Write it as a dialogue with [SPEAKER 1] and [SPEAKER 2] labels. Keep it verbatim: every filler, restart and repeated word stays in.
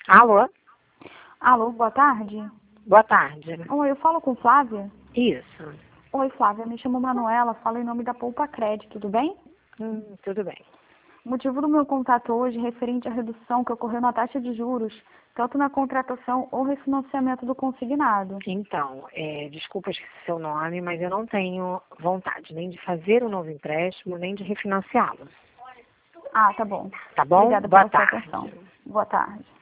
[SPEAKER 1] Alô?
[SPEAKER 2] Alô, boa tarde.
[SPEAKER 1] Boa tarde.
[SPEAKER 2] Oi, eu falo com Flávia?
[SPEAKER 1] Isso.
[SPEAKER 2] Oi, Flávia, me chamo Manuela, falo em nome da Poupa Crédito, tudo bem?
[SPEAKER 1] Hum, tudo bem.
[SPEAKER 2] O motivo do meu contato hoje é referente à redução que ocorreu na taxa de juros, tanto na contratação ou refinanciamento do consignado.
[SPEAKER 1] Então, é, desculpa esqueci seu nome, mas eu não tenho vontade nem de fazer um novo empréstimo, nem de refinanciá-lo.
[SPEAKER 2] Ah, tá bom.
[SPEAKER 1] Tá bom?
[SPEAKER 2] Obrigada
[SPEAKER 1] Boa
[SPEAKER 2] pela sua
[SPEAKER 1] tarde.
[SPEAKER 2] atenção. Boa tarde.